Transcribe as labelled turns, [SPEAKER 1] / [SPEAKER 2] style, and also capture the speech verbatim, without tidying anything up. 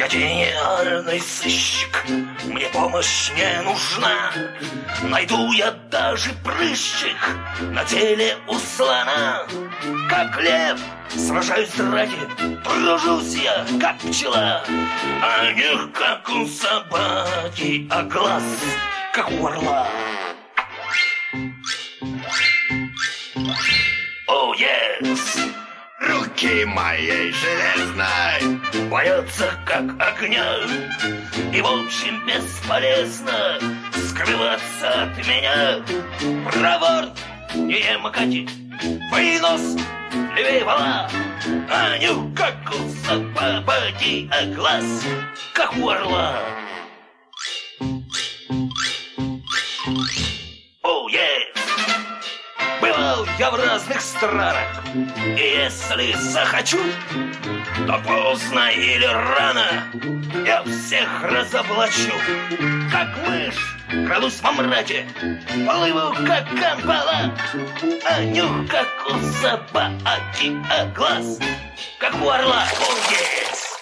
[SPEAKER 1] Я гениальный сыщик, мне помощь не нужна. Найду я даже прыщик на теле у слона. Как лев сражаюсь в драке, тружусь я, как пчела. А нюх, как у собаки, а глаз, как у орла. О, oh, yes!
[SPEAKER 2] Руки моей железной
[SPEAKER 1] боятся, как огня. И, в общем, бесполезно скрываться от меня. Проворт, не макати, вынос, левее вала. А нюх, как у собаки, а глаз, как у орла. О, oh, yes! Бывал я в разных странах, и если захочу, то поздно или рано я всех разоблачу. Как мышь крадусь во мраке, плыву, как камбала. А нюх, как у собаки, а глаз, как у орла. О, yes!